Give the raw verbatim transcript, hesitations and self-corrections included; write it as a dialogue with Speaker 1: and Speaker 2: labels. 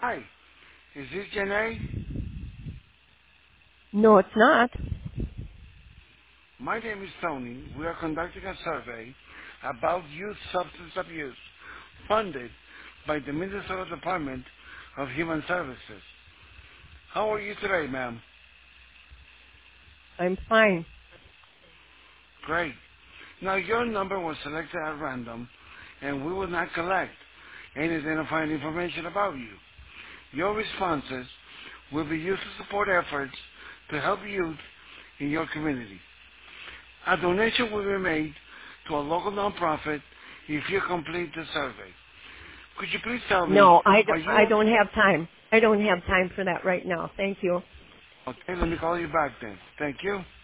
Speaker 1: Hi, is this Janae?
Speaker 2: No, it's not.
Speaker 1: My name is Tony. We are conducting a survey about youth substance abuse funded by the Minnesota Department of Human Services. How are you today, ma'am?
Speaker 2: I'm fine.
Speaker 1: Great. Now, your number was selected at random, and we will not collect any identifying information about you. Your responses will be used to support efforts to help youth in your community. A donation will be made to a local nonprofit if you complete the survey. Could you please tell me,
Speaker 2: No, I,
Speaker 1: are
Speaker 2: do- I
Speaker 1: you...
Speaker 2: don't have time. I don't have time for that right now. Thank you.
Speaker 1: Okay, let me call you back then. Thank you.